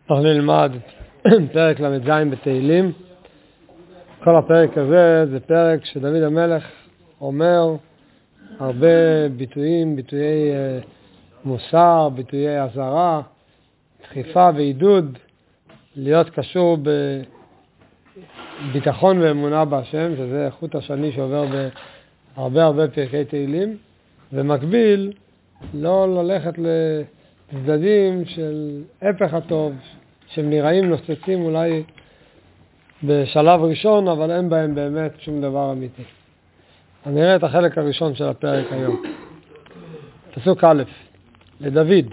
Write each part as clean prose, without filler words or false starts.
אנחנו נלמד פרק ל"ז בתהילים. כל הפרק הזה זה פרק שדוד המלך אומר הרבה ביטויים, ביטויי מוסר, ביטויי עזרה, דחיפה ועידוד, להיות קשור בביטחון ואמונה בהשם, שזה חוט השני שעובר בהרבה פרקי תהילים, ומקביל לא ללכת לצדדים של הפך הטוב, שהם נראים נוצצים אולי בשלב ראשון, אבל אין בהם באמת שום דבר אמיתי. אני נראה את החלק הראשון של הפרק היום. פסוק א', לדוד: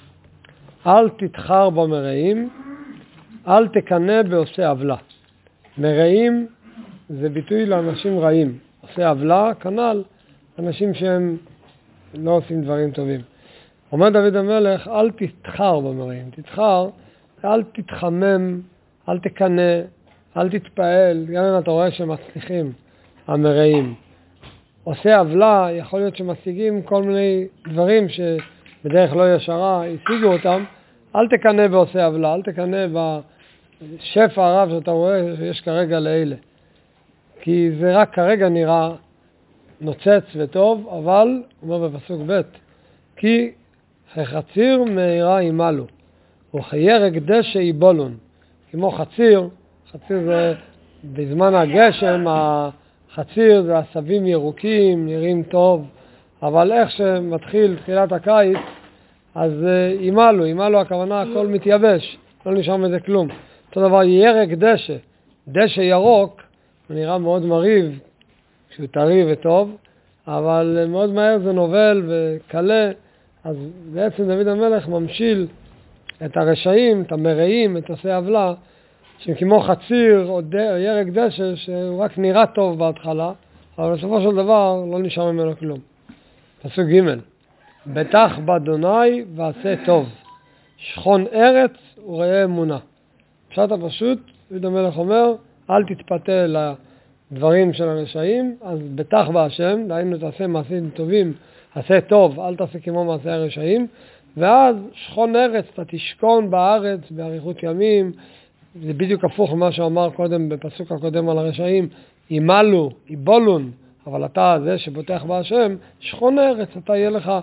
אל תתחר במרעים, אל תקנא בעושה עוולה. מרעים זה ביטוי לאנשים רעים. עושה עוולה, כנ"ל, אנשים שהם לא עושים דברים טובים. אומר דוד המלך, אל תתחר במרעים. תתחר, אל תתחמם, אל תקנא, אל תתפעל. גם אם אתה רואה שמצליחים המרעים. עושה עוולה, יכול להיות שמשיגים כל מיני דברים שבדרך לא ישרה השיגו אותם. אל תקנא בעושה עוולה, אל תקנא בשפע הרב שאתה רואה שיש כרגע לאלה. כי זה רק כרגע נראה נוצץ וטוב, אבל, אומר בפסוק ב', כי חציר מהירה ימלו, וכירק דשא יבולון. כמו חציר, חציר זה בזמן הגשם, החציר זה עשבים ירוקים, נראים טוב, אבל איך שמתחיל תחילת הקיץ, אז ימלו הכוונה הכל מתייבש, לא נשאר מזה כלום. אותו דבר ירק דשא, דשא ירוק, הוא נראה מאוד מריב, כשהוא טרי וטוב, אבל מאוד מהר זה נובל וקלה. אז בעצם דוד המלך ממשיל את הרשעים, את המרעים, את עושי עוולה, שהם כמו חציר או ירק דשא, שהוא רק נראה טוב בהתחלה, אבל בסופו של דבר לא נשאר ממנו כלום. פסוק ג': בטח באדוני ועשה טוב, שכון ארץ וראה אמונה. פשט הפשוט, דוד המלך אומר, אל תתפתה לדברים של הרשעים, אז בטח בהשם, דהיינו תעשה מעשים טובים, עשה טוב, אל תעשה כמו מעשי הרשעים, ואז שכון ארץ, אתה תשכון בארץ באריכות ימים. זה בדיוק הפוך ממה שאמר קודם בפסוק הקודם על הרשעים, ימלו, יבולון, אבל אתה זה שבוטח בהשם, שכון ארץ, אתה יהיה לך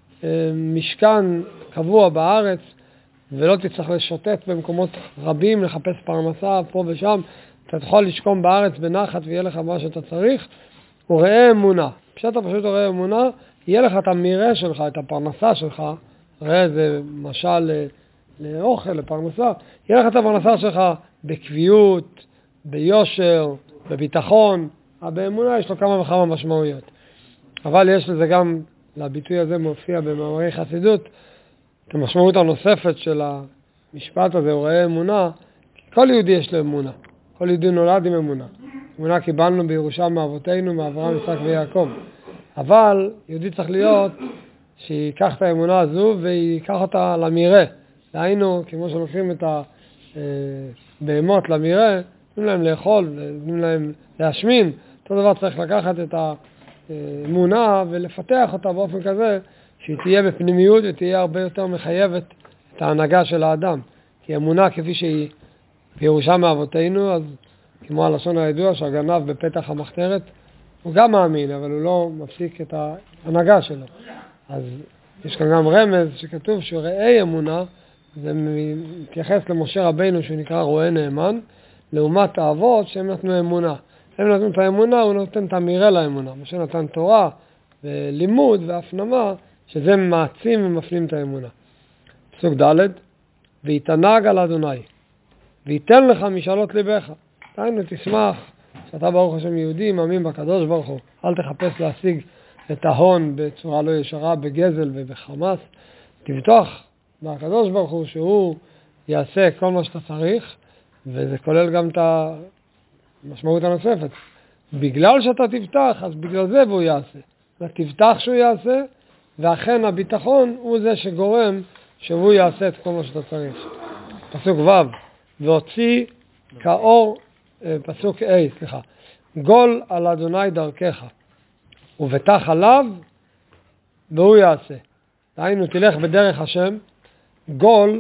משכן קבוע בארץ, ולא תצטרך לשוטט במקומות רבים, לחפש פרנסה פה ושם, אתה תוכל לשכון בארץ בנחת ויהיה לך מה שאתה צריך. וראה אמונה, פשוט וראה אמונה, יהיה לך את המראה שלך, את הפרנסה שלך, ראה זה משל לאוכל, לפרנסה, יהיה לך את הפרנסה שלך בקביעות, ביושר, בביטחון. באמונה יש לו כמה וכמה משמעויות. אבל יש לזה גם, לביטוי הזה מופיע במאמרי חסידות, את המשמעות הנוספת של המשפט הזה, הוא ראה אמונה, כי כל יהודי יש לו אמונה. כל יהודי נולד עם אמונה. אמונה קיבלנו בירושה מאבותינו, מאברהם, יצחק ויעקב. אבל יהודי צריך להיות שיקח את האמונה הזו ויקח אותה למראה. דהיינו, כמו שלוקחים את הבהמות למראה, נותנים להם לאכול, נותנים להם להשמין. אותו דבר צריך לקחת את האמונה ולפתח אותה באופן כזה שהיא תהיה בפנימיות ותהיה הרבה יותר מחייבת את ההנהגה של האדם. כי אמונה כפי שהיא בירושה מאבותינו, אז כמו הלשון הידוע שהגנב בפתח המחתרת, הוא גם מאמין, אבל הוא לא מפסיק את ההנהגה שלו. אז יש כאן גם רמז שכתוב שראי אמונה, זה מתייחס למשה רבינו שהוא נקרא רואה נאמן, לעומת האבות שהם נתנו אמונה. הם נתנו את האמונה, הוא נותן את המראה לאמונה. משה נתן תורה ולימוד והפנמה, שזה מעצים ומפנים את האמונה. פסוק ד': ויתענג על אדוני, ויתן לך משאלות ליבך. דהיינו תשמח שאתה ברוך השם יהודי, מאמין בקדוש ברוך הוא. אל תחפש להשיג את ההון בצורה לא ישרה, בגזל ובחמאס. תבטוח בקדוש ברוך הוא שהוא יעשה כל מה שאתה צריך, וזה כולל גם את המשמעות הנוספת. בגלל שאתה תבטח, אז בגלל זה הוא יעשה. אתה תבטח שהוא יעשה, ואכן הביטחון הוא זה שגורם שהוא יעשה את כל מה שאתה צריך. פסוק ו': והוציא כאור, פסוק A, גול על אדוני דרכך, ובטח עליו, והוא יעשה. דהיינו, תלך בדרך השם. גול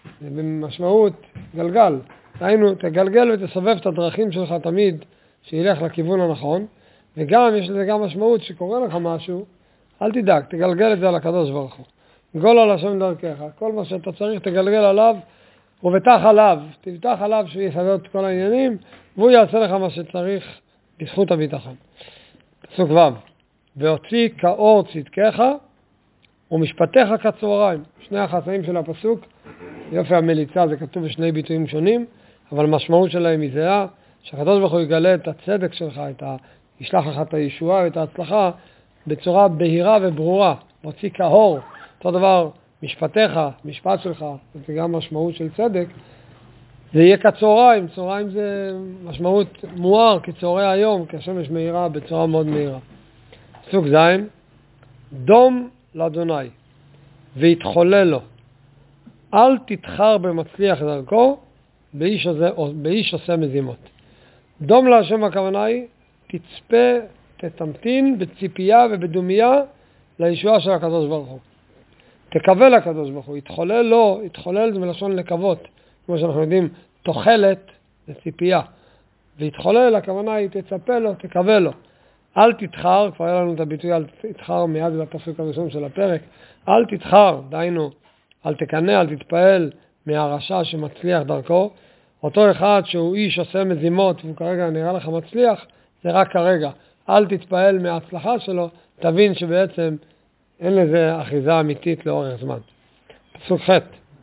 זה במשמעות גלגל. דהיינו, תגלגל ותסובב את הדרכים שלך תמיד, שילך לכיוון הנכון, וגם יש לזה גם משמעות שקורה לך משהו, אל תדאג, תגלגל את זה על הקדוש ברוך הוא. גול על השם דרכך, כל מה שאתה צריך תגלגל עליו, ובטח עליו, תבטח עליו שהוא יסדר את כל העניינים, והוא יעשה לך מה שצריך בזכות הביטחון. פסוק ו' והוציא כאור צדקך ומשפטיך כצהריים. שני החצאים של הפסוק, יופי המליצה, זה כתוב בשני ביטויים שונים, אבל המשמעות שלהם היא זהה, שהקדוש ברוך הוא יגלה את הצדק שלך, ישלח לך את הישועה ואת ההצלחה בצורה בהירה וברורה. מוציא כאור, אותו דבר משפטיך, משפט שלך, זה גם משמעות של צדק, זה יהיה כצהריים. צהריים זה משמעות מואר כצהרי היום, כי השמש מהירה בצורה מאוד מהירה. פסוק ז' דום לאדוני והתחולל לו, אל תתחר במצליח דרכו, באיש עושה מזימות. דום להשם הכוונה היא, תצפה, תתמתין בציפייה ובדומיה לישועה של הקדוש ברוך הוא. תקווה לקדוש ברוך הוא, יתחולל לו, יתחולל זה מלשון לקוות, כמו שאנחנו יודעים, תוחלת זה ציפייה, והתחולל הכוונה היא תצפה לו, תקווה לו. אל תתחר, כבר היה לנו את הביטוי אל תתחר מיד בפסוק הראשון של הפרק, אל תתחר, דהיינו, אל תקנא, אל תתפעל מהרשע שמצליח דרכו. אותו אחד שהוא איש עושה מזימות והוא כרגע נראה לך מצליח, זה רק כרגע. אל תתפעל מההצלחה שלו, תבין שבעצם אין לזה אחיזה אמיתית לאורך זמן. פסוק ח'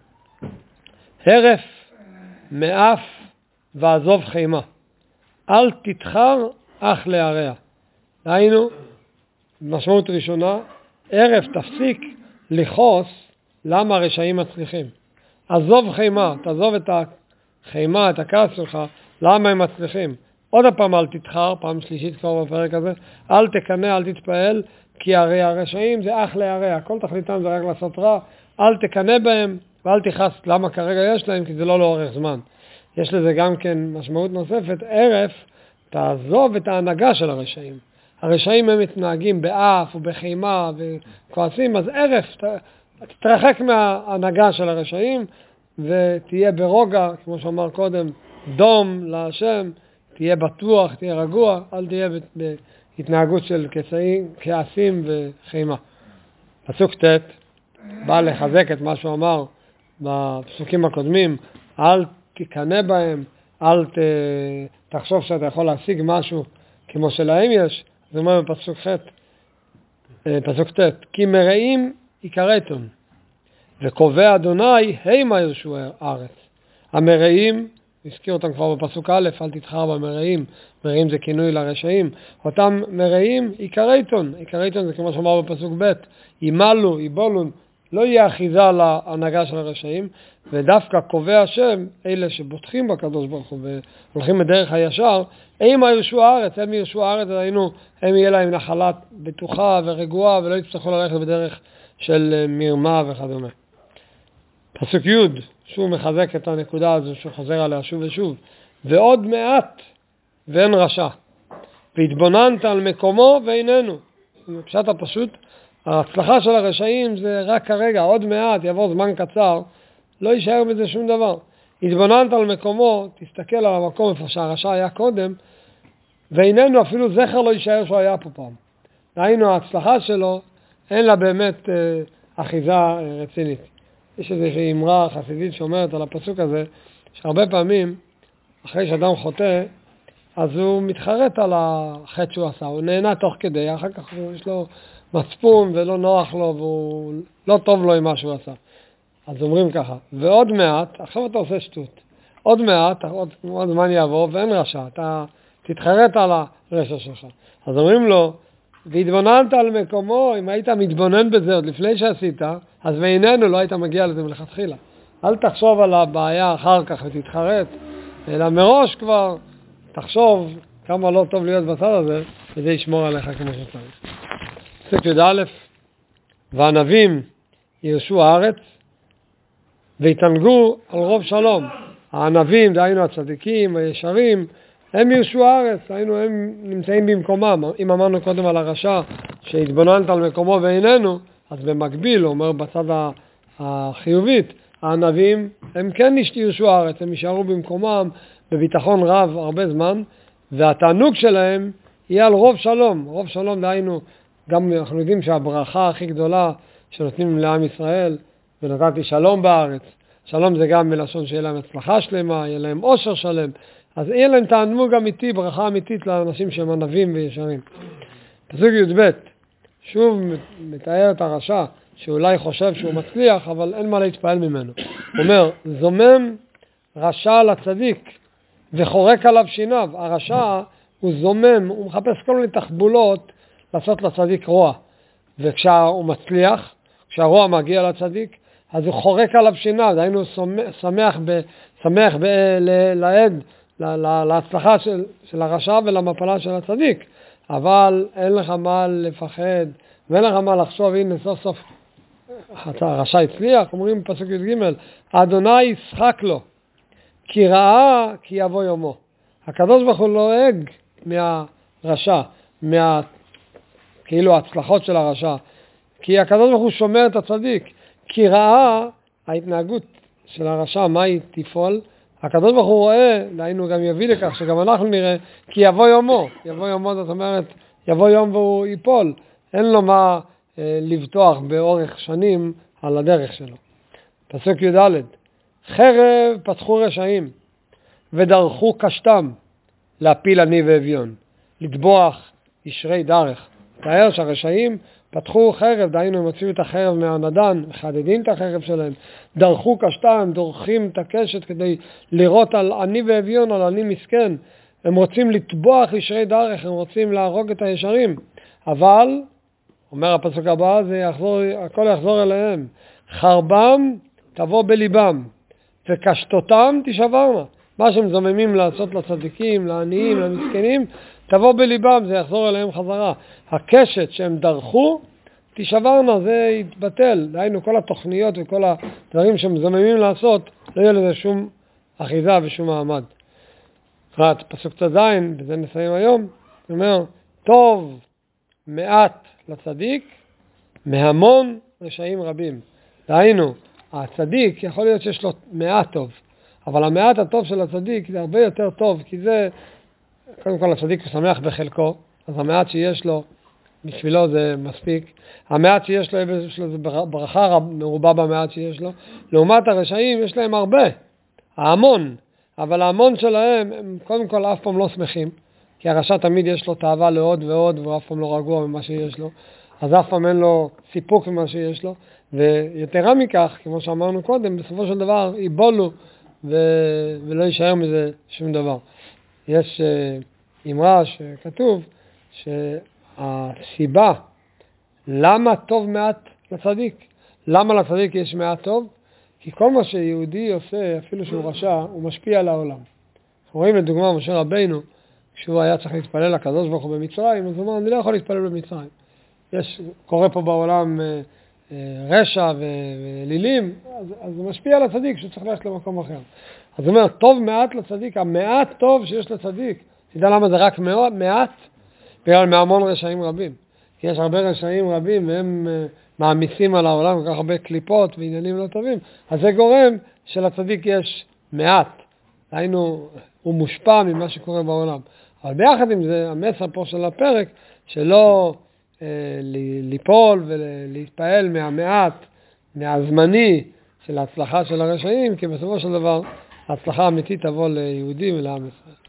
הרף מאף ועזוב חימה, אל תתחר אך להרע. דהיינו, משמעות ראשונה, הרף תפסיק לכעוס למה הרשעים מצליחים. עזוב חימה, תעזוב את החימה, את הכעס שלך, למה הם מצליחים. עוד פעם אל תתחר, פעם שלישית כבר בפרק הזה, אל תקנא, אל תתפעל, כי הרי הרשעים זה אך להרע, כל תכליתם זה רק לעשות רע, אל תקנא בהם ואל תכעס למה כרגע יש להם, כי זה לא לאורך זמן. יש לזה גם כן משמעות נוספת, הרף, תעזוב את ההנהגה של הרשעים. הרשעים הם מתנהגים באף ובחימה וכועסים, אז הרף, תתרחק מההנהגה של הרשעים ותהיה ברוגע, כמו שאמר קודם, דום להשם, תהיה בטוח, תהיה רגוע, אל תהיה בהתנהגות של כעסים וחימה. פסוק ט' בא לחזק את מה שהוא אמר בפסוקים הקודמים, אל תקנא בהם, אל תחשוב שאתה יכול להשיג משהו כמו שלהם יש. זה אומר בפסוק פסוק ט' כי מרעים יקראתם וקובע אדוני הימה ירשו הארץ. המרעים, הזכיר אותם כבר בפסוק א', אל תתחר במרעים, מרעים זה כינוי לרשעים. אותם מרעים יקראתם, יקראתם זה כמו שאמר בפסוק ב', ימלו, יבולון, לא יהיה אחיזה להנהגה של הרשעים, ודווקא קובע השם, אלה שבוטחים בקדוש ברוך הוא והולכים בדרך הישר, הם ירשו הארץ, הם ירשו הארץ, הם יהיה להם נחלת בטוחה ורגועה, ולא יצטרכו ללכת בדרך של מרמה וכדומה. פסוק י' שוב מחזק את הנקודה הזו שחוזר עליה שוב ושוב. ועוד מעט ואין רשע, והתבוננת על מקומו ואיננו. בפשט הפשוט, ההצלחה של הרשעים זה רק כרגע, עוד מעט, יעבור זמן קצר, לא יישאר בזה שום דבר. התבוננת על מקומו, תסתכל על המקום איפה שהרשע היה קודם, ואיננו אפילו זכר לא יישאר שהוא היה פה פעם. דהיינו, ההצלחה שלו אין לה באמת אחיזה רצינית. יש איזושהי אמרה חסידית שאומרת על הפסוק הזה, שהרבה פעמים, אחרי שאדם חוטא, אז הוא מתחרט על החטא שהוא עשה, הוא נהנה תוך כדי, אחר כך יש לו מצפון ולא נוח לו, והוא לא טוב לו עם מה שהוא עשה. אז אומרים ככה, ועוד מעט, עכשיו אתה עושה שטות, עוד מעט, עוד זמן יעבור ואין רשע, אתה תתחרט על הרשע שלך. אז אומרים לו, והתבוננת על מקומו, אם היית מתבונן בזה עוד לפני שעשית, אז ואיננו לא היית מגיע לזה מלכתחילה. אל תחשוב על הבעיה אחר כך ותתחרט, אלא מראש כבר תחשוב כמה לא טוב להיות בצד הזה, וזה ישמור עליך כמו שצריך. פסוק י"א, והענבים ירשו הארץ, והתענגו על רוב שלום. הענבים, דהיינו הצדיקים, הישרים, הם ירשו הארץ, דהיינו הם נמצאים במקומם. אם אמרנו קודם על הרשע שהתבוננת על מקומו ואיננו, אז במקביל, הוא אומר בצד החיובית, הענבים, הם כן ירשו הארץ, הם יישארו במקומם בביטחון רב הרבה זמן, והתענוג שלהם יהיה על רוב שלום. רוב שלום דהיינו, גם אנחנו יודעים שהברכה הכי גדולה שנותנים לעם ישראל, ונתתי שלום בארץ. שלום זה גם מלשון שיהיה להם הצלחה שלמה, יהיה להם עושר שלם. אז יהיה להם תענוג אמיתי, ברכה אמיתית לאנשים שהם ענבים וישרים. פסוק י"ב, שוב מתאר את הרשע, שאולי חושב שהוא מצליח, אבל אין מה להתפעל ממנו. הוא אומר, זומם רשע לצדיק, וחורק עליו שיניו. הרשע הוא זומם, הוא מחפש כל מיני תחבולות לעשות לצדיק רוע. וכשהוא מצליח, כשהרוע מגיע לצדיק, אז הוא חורק עליו שיניו, דהיינו שמח לעד, להצלחה של הרשע ולמפלה של הצדיק. אבל אין לך מה לפחד, ואין לך מה לחשוב, הנה סוף סוף הרשע הצליח, אומרים פסוק י"ג, אדוני ישחק לו, כי ראה כי יבוא יומו. הקדוש ברוך הוא לועג מהרשע, כאילו ההצלחות של הרשע, כי הקדוש ברוך הוא שומר את הצדיק, כי ראה ההתנהגות של הרשע, מה היא תפעול, הקדוש ברוך הוא רואה, דהיינו גם יביא לכך שגם אנחנו נראה, כי יבוא יומו. יבוא יומו זאת אומרת, יבוא יום והוא ייפול, אין לו מה לבטוח באורך שנים על הדרך שלו. פסוק י"ד, חרב פתחו רשעים ודרכו קשתם, להפיל עני ואביון, לטבוח ישרי דרך. תאר שהרשעים פתחו חרב, דהיינו הם הוציאו את החרב מהנדן, מחדדים את החרב שלהם, דרכו קשתם, דורכים את הקשת כדי לראות על עני ואביון, על עני מסכן. הם רוצים לטבוח ישרי דרך, הם רוצים להרוג את הישרים. אבל, אומר הפסוק הבא, הכל יחזור אליהם. חרבם תבוא בליבם, וקשתותם תשברנה. מה שהם זוממים לעשות לצדיקים, לעניים, למסכנים, תבוא בליבם, זה יחזור אליהם חזרה. הקשת שהם דרכו, תשברנה, זה יתבטל. דהיינו, כל התוכניות וכל הדברים שהם זוממים לעשות, לא יהיה לזה שום אחיזה ושום מעמד. פסוק צ"ז, בזה נסיים היום, הוא אומר, טוב מעט לצדיק, מהמון רשעים רבים. דהיינו, הצדיק יכול להיות שיש לו מעט טוב, אבל המעט הטוב של הצדיק זה הרבה יותר טוב, כי זה, קודם כל הצדיק הוא שמח בחלקו, אז המעט שיש לו, בשבילו זה מספיק. המעט שיש לו, יש לו זה ברכה מרובה במעט שיש לו. לעומת הרשעים יש להם הרבה, ההמון, אבל ההמון שלהם הם קודם כל אף פעם לא שמחים, כי הרשע תמיד יש לו תאווה לעוד ועוד, והוא אף פעם לא רגוע ממה שיש לו, אז אף פעם אין לו סיפוק ממה שיש לו, ויתרה מכך, כמו שאמרנו קודם, בסופו של דבר ייבולו ולא יישאר מזה שום דבר. יש אמרה שכתוב שהסיבה למה טוב מעט לצדיק, למה לצדיק יש מעט טוב, כי כל מה שיהודי עושה, אפילו שהוא רשע, הוא משפיע על העולם. אנחנו רואים לדוגמה משה רבינו, כשהוא היה צריך להתפלל לקדוש ברוך הוא במצרים, אז הוא אמר, אני לא יכול להתפלל במצרים. קורה פה בעולם רשע ולילים, אז זה משפיע על הצדיק שהוא צריך ללכת למקום אחר. אז הוא אומר, טוב מעט לצדיק, המעט טוב שיש לצדיק. תדע למה זה רק מעט? בגלל מהמון רשעים רבים. כי יש הרבה רשעים רבים והם מעמיסים על העולם כל כך הרבה קליפות ועניינים לא טובים. אז זה גורם שלצדיק יש מעט. היינו, הוא מושפע ממה שקורה בעולם. אבל ביחד עם זה, המסר פה של הפרק, שלא ליפול ולהתפעל מהמעט, מהזמני של ההצלחה של הרשעים, כי בסופו של דבר ההצלחה האמיתית תבוא ליהודים ולעם ישראל.